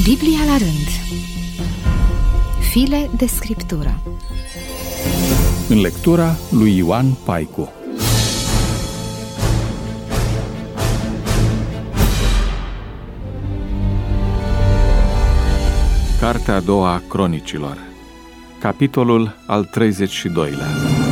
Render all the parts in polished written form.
Biblia la rând. File de scriptură. În lectura lui Ioan Paicu. Cartea a doua a Cronicilor, capitolul al 32-lea.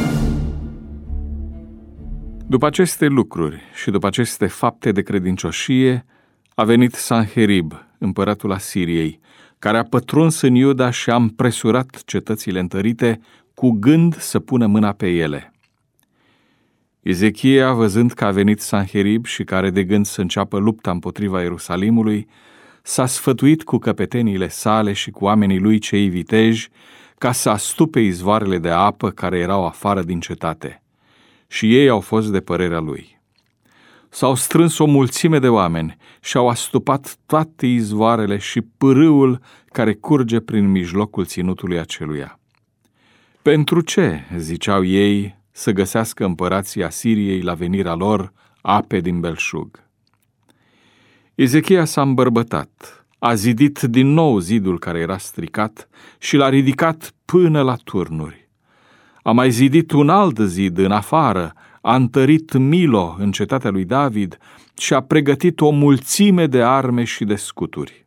După aceste lucruri și după aceste fapte de credincioșie, a venit Sanherib, împăratul Asiriei, care a pătruns în Iuda și a împresurat cetățile întărite cu gând să pună mâna pe ele. Ezechia, văzând că a venit Sanherib și care de gând să înceapă lupta împotriva Ierusalimului, s-a sfătuit cu căpeteniile sale și cu oamenii lui cei viteji ca să astupe izvoarele de apă care erau afară din cetate. Și ei au fost de părerea lui. S-au strâns o mulțime de oameni și au astupat toate izvoarele și pârâul care curge prin mijlocul ținutului aceluia. Pentru ce, ziceau ei, să găsească împărații Asiriei la venirea lor ape din belșug? Ezechia s-a îmbărbătat, a zidit din nou zidul care era stricat și l-a ridicat până la turnuri. A mai zidit un alt zid în afară, a întărit Milo în cetatea lui David și a pregătit o mulțime de arme și de scuturi.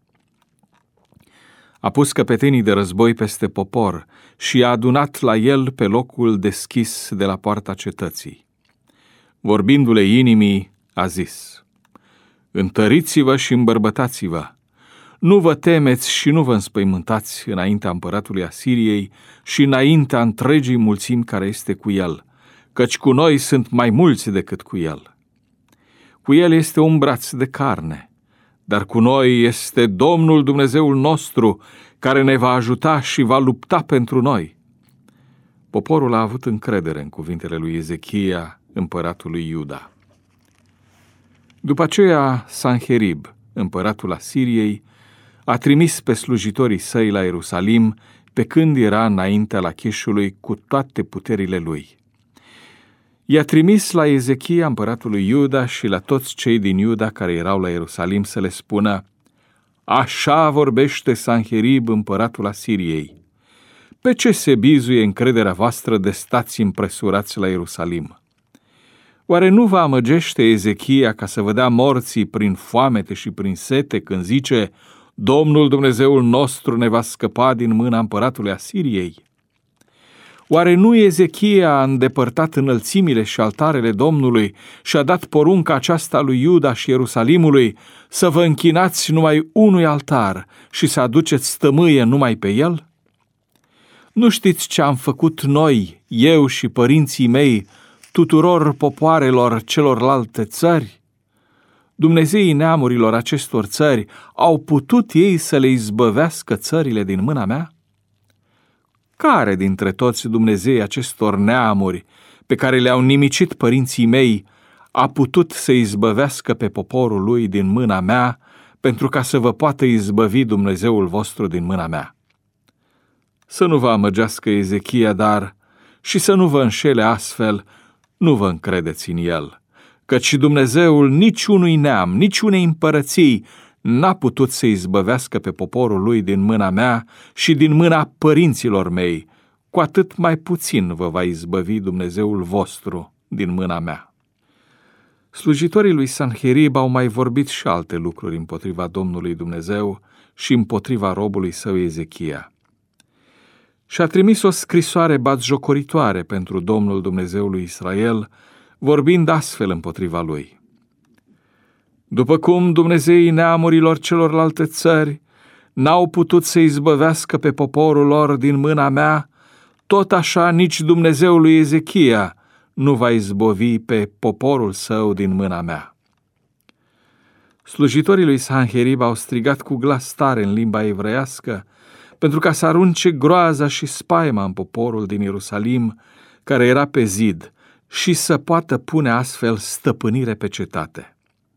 A pus căpetenii de război peste popor și a adunat la el pe locul deschis de la poarta cetății. Vorbindu-le inimii, a zis: întăriți-vă și îmbărbătați-vă, nu vă temeți și nu vă înspăimântați înaintea împăratului Asiriei și înaintea întregii mulțimi care este cu el, căci cu noi sunt mai mulți decât cu el. Cu el este un braț de carne, dar cu noi este Domnul Dumnezeul nostru, care ne va ajuta și va lupta pentru noi. Poporul a avut încredere în cuvintele lui Ezechia, împăratul lui Iuda. După aceea, Sanherib, împăratul Asiriei, a trimis pe slujitorii săi la Ierusalim, pe când era înaintea Lachișului cu toate puterile lui. I-a trimis la Ezechia, împăratul lui Iuda, și la toți cei din Iuda care erau la Ierusalim să le spună: așa vorbește Sanherib, împăratul Asiriei. Pe ce se bizuie încrederea voastră de stați împresurați la Ierusalim? Oare nu vă amăgește Ezechia ca să vă dea morții prin foamete și prin sete când zice: Domnul Dumnezeul nostru ne va scăpa din mâna împăratului Asiriei? Oare nu Ezechia a îndepărtat înălțimile și altarele Domnului și a dat porunca aceasta lui Iuda și Ierusalimului să vă închinați numai unui altar și să aduceți stămâie numai pe el? Nu știți ce am făcut noi, eu și părinții mei, tuturor popoarelor celorlalte țări? Dumnezeii neamurilor acestor țări au putut ei să le izbăvească țările din mâna mea? Care dintre toți Dumnezeii acestor neamuri pe care le-au nimicit părinții mei a putut să izbăvească pe poporul lui din mâna mea, pentru ca să vă poată izbăvi Dumnezeul vostru din mâna mea? Să nu vă amăgească Ezechia, dar și să nu vă înșele astfel, nu vă încredeți în el, căci Dumnezeul niciunui neam, niciunei împărății n-a putut să izbăvească pe poporul lui din mâna mea și din mâna părinților mei, cu atât mai puțin vă va izbăvi Dumnezeul vostru din mâna mea. Slujitorii lui Sanherib au mai vorbit și alte lucruri împotriva Domnului Dumnezeu și împotriva robului său Ezechia. Și-a trimis o scrisoare batjocoritoare pentru Domnul Dumnezeul lui Israel, vorbind astfel împotriva lui: după cum Dumnezeii neamurilor celorlalte țări n-au putut să izbăvească pe poporul lor din mâna mea, tot așa nici Dumnezeul lui Ezechia nu va izbăvi pe poporul său din mâna mea. Slujitorii lui Sanherib au strigat cu glas tare în limba evreiască, pentru ca să arunce groaza și spaima în poporul din Ierusalim, care era pe zid, și să poată pune astfel stăpânire pe cetate.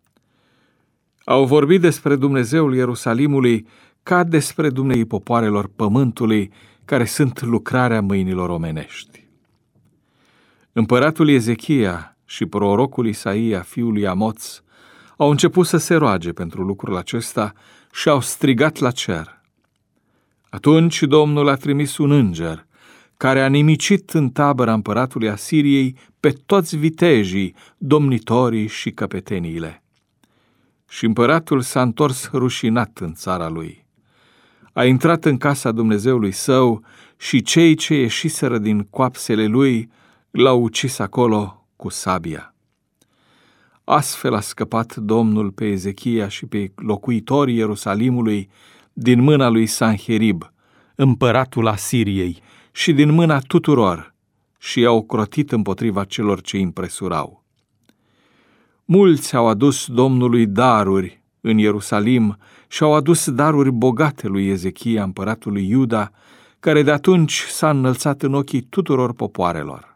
Au vorbit despre Dumnezeul Ierusalimului ca despre Dumnezeii popoarelor pământului, care sunt lucrarea mâinilor omenești. Împăratul Ezechia și prorocul Isaia, fiul lui Amoț, Au început să se roage pentru lucrul acesta și au strigat la cer. Atunci Domnul a trimis un înger care a nimicit în tabăra împăratului Asiriei pe toți vitejii, domnitorii și căpeteniile. Și împăratul s-a întors rușinat în țara lui. A intrat în casa Dumnezeului său și cei ce ieșiseră din coapsele lui l-au ucis acolo cu sabia. Astfel a scăpat Domnul pe Ezechia și pe locuitorii Ierusalimului din mâna lui Sanherib, împăratul Asiriei, și din mâna tuturor, și i-au ocrotit împotriva celor ce îi împresurau. Mulți au adus Domnului daruri în Ierusalim și au adus daruri bogate lui Ezechia, împăratul lui Iuda, care de atunci s-a înălțat în ochii tuturor popoarelor.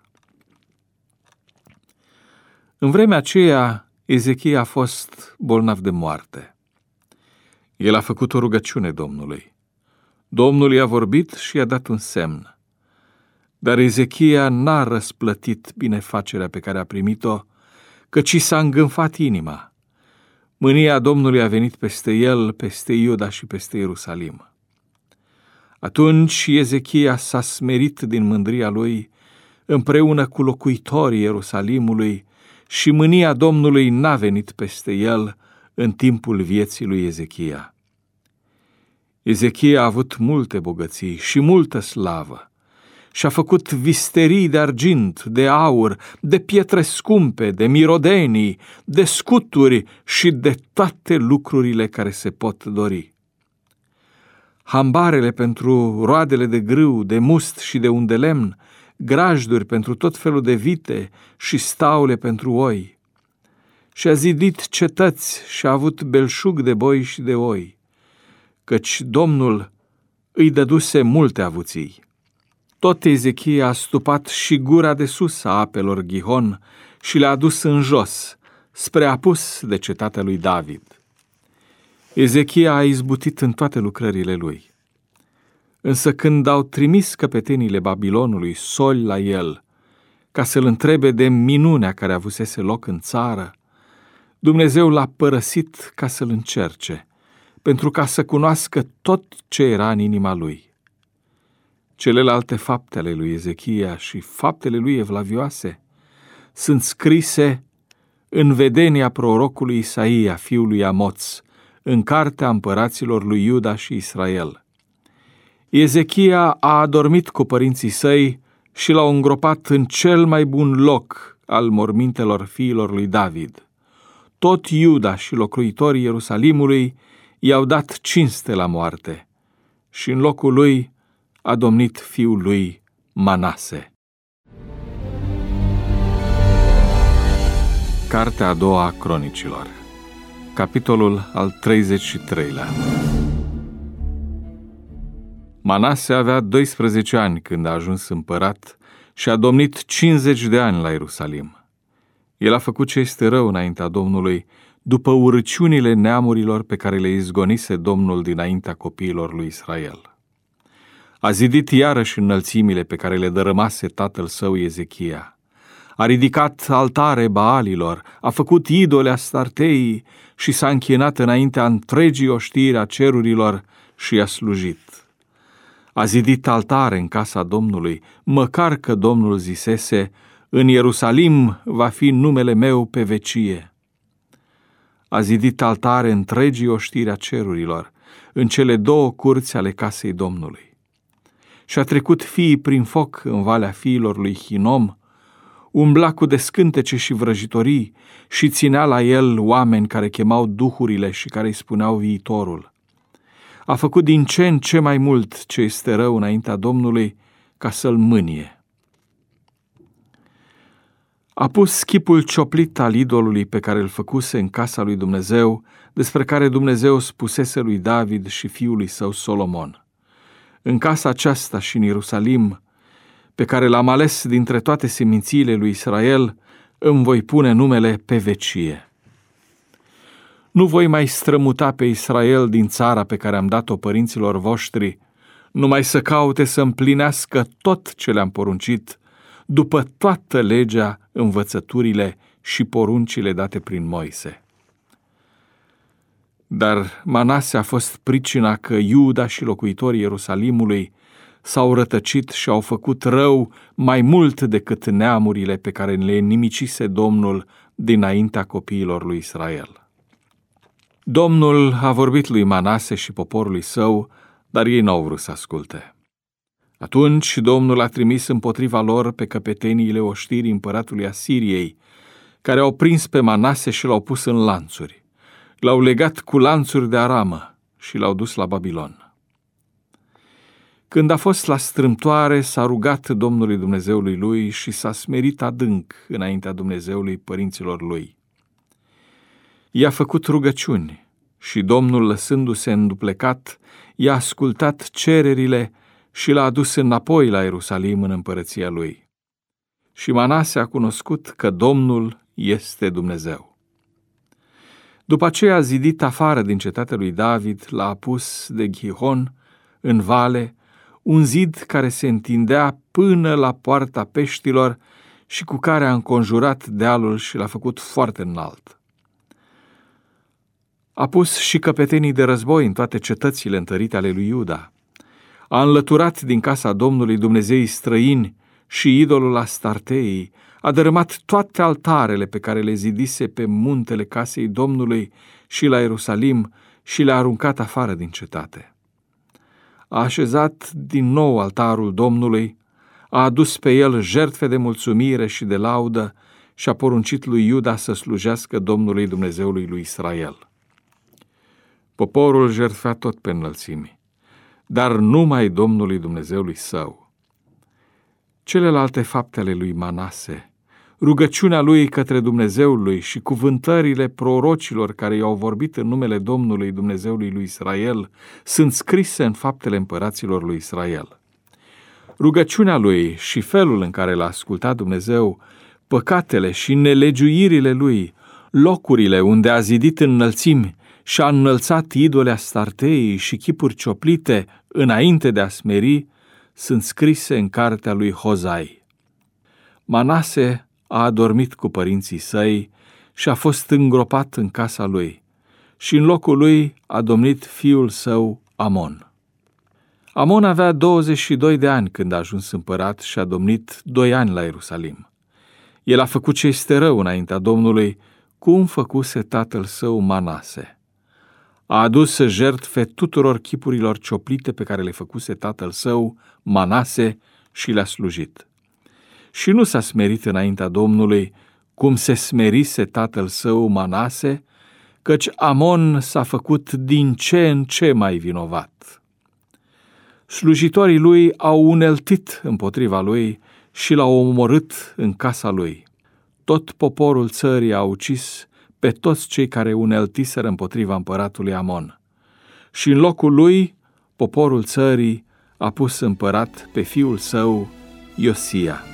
În vremea aceea, Ezechia a fost bolnav de moarte. El a făcut o rugăciune Domnului. Domnul i-a vorbit și i-a dat un semn. Dar Ezechia n-a răsplătit binefacerea pe care a primit-o, căci s-a îngânfat inima. Mânia Domnului a venit peste el, peste Iuda și peste Ierusalim. Atunci Ezechia s-a smerit din mândria lui împreună cu locuitorii Ierusalimului și mânia Domnului n-a venit peste el în timpul vieții lui Ezechia. Ezechia a avut multe bogății și multă slavă și a făcut visterii de argint, de aur, de pietre scumpe, de mirodenii, de scuturi și de toate lucrurile care se pot dori. Hambarele pentru roadele de grâu, de must și de undelemn, grajduri pentru tot felul de vite și staule pentru oi. Și a zidit cetăți și a avut belșug de boi și de oi, căci Domnul îi dăduse multe avuții. Tot Ezechia a stupat și gura de sus a apelor Gihon și le-a adus în jos, spre apus de cetatea lui David. Ezechia a izbutit în toate lucrările lui. Însă când au trimis căpetenile Babilonului soli la el, ca să-l întrebe de minunea care avusese loc în țară, Dumnezeu l-a părăsit ca să-l încerce, pentru ca să cunoască tot ce era în inima lui. Celelalte fapte ale lui Ezechia și faptele lui evlavioase sunt scrise în vedenia prorocului Isaia, fiul lui Amoț, în cartea împăraților lui Iuda și Israel. Ezechia a adormit cu părinții săi și l-au îngropat în cel mai bun loc al mormintelor fiilor lui David. Tot Iuda și locuitorii Ierusalimului i-au dat cinste la moarte și în locul lui a domnit fiul lui Manase. Cartea a doua a Cronicilor, capitolul al 33-lea. Manase avea 12 ani când a ajuns împărat și a domnit 50 de ani la Ierusalim. El a făcut ce este rău înaintea Domnului, după urăciunile neamurilor pe care le izgonise Domnul dinaintea copiilor lui Israel. A zidit iarăși înălțimile pe care le dărâmase tatăl său Ezechia. A ridicat altare Baalilor, a făcut idole Astarteii și s-a închinat înaintea întregii oștiri a cerurilor și i-a slujit. A zidit altare în casa Domnului, măcar că Domnul zisese: în Ierusalim va fi numele meu pe vecie. A zidit altare întregii oștiri a cerurilor, în cele două curți ale casei Domnului. Și-a trecut fiii prin foc în valea fiilor lui Hinom, umbla cu descântece și vrăjitorii și ținea la el oameni care chemau duhurile și care îi spuneau viitorul. A făcut din ce în ce mai mult ce este rău înaintea Domnului ca să-l mânie. A pus chipul cioplit al idolului pe care îl făcuse în casa lui Dumnezeu, despre care Dumnezeu spusese lui David și fiului său Solomon. În casa aceasta și în Ierusalim, pe care l-am ales dintre toate semințiile lui Israel, îmi voi pune numele pe vecie. Nu voi mai strămuta pe Israel din țara pe care am dat-o părinților voștri, numai să caute să împlinească tot ce le-am poruncit, după toată legea, învățăturile și poruncile date prin Moise. Dar Manase a fost pricina că Iuda și locuitorii Ierusalimului s-au rătăcit și au făcut rău mai mult decât neamurile pe care le nimicise Domnul dinaintea copiilor lui Israel. Domnul a vorbit lui Manase și poporului său, dar ei n-au vrut să asculte. Atunci Domnul a trimis împotriva lor pe căpeteniile oștirii împăratului Asiriei, care au prins pe Manase și l-au pus în lanțuri. L-au legat cu lanțuri de aramă și l-au dus la Babilon. Când a fost la strâmtoare, s-a rugat Domnului Dumnezeului lui și s-a smerit adânc înaintea Dumnezeului părinților lui. I-a făcut rugăciuni și Domnul, lăsându-se înduplecat, i-a ascultat cererile și l-a adus înapoi la Ierusalim în împărăția lui. Și Manase a cunoscut că Domnul este Dumnezeu. După aceea a zidit afară din cetatea lui David, l-a apus de Gihon, în vale, un zid care se întindea până la poarta peștilor și cu care a înconjurat dealul și l-a făcut foarte înalt. A pus și căpetenii de război în toate cetățile întărite ale lui Iuda. A înlăturat din casa Domnului dumnezeii străini și idolul Astarteii, a dărâmat toate altarele pe care le zidise pe muntele casei Domnului și la Ierusalim și le-a aruncat afară din cetate. A așezat din nou altarul Domnului, a adus pe el jertfe de mulțumire și de laudă și a poruncit lui Iuda să slujească Domnului Dumnezeului lui Israel. Poporul jertfea tot pe înălțimi, dar numai Domnului Dumnezeului său. Celelalte fapte ale lui Manase, rugăciunea lui către Dumnezeul lui și cuvântările prorocilor care i-au vorbit în numele Domnului Dumnezeului lui Israel, sunt scrise în faptele împăraților lui Israel. Rugăciunea lui și felul în care l-a ascultat Dumnezeu, păcatele și nelegiuirile lui, locurile unde a zidit înălțimi și a înălțat idole Astarteii și chipuri cioplite înainte de a smeri, sunt scrise în cartea lui Hozai. Manase a adormit cu părinții săi și a fost îngropat în casa lui și în locul lui a domnit fiul său Amon. Amon avea 22 de ani când a ajuns împărat și a domnit 2 ani la Ierusalim. El a făcut ce este rău înaintea Domnului, cum făcuse tatăl său Manase. A adus jertfe tuturor chipurilor cioplite pe care le făcuse tatăl său Manase și le-a slujit. Și nu s-a smerit înaintea Domnului, cum se smerise tatăl său Manase, căci Amon s-a făcut din ce în ce mai vinovat. Slujitorii lui au uneltit împotriva lui și l-au omorât în casa lui. Tot poporul țării a ucis pe toți cei care uneltiseră împotriva împăratului Amon. Și în locul lui, poporul țării a pus împărat pe fiul său Iosia.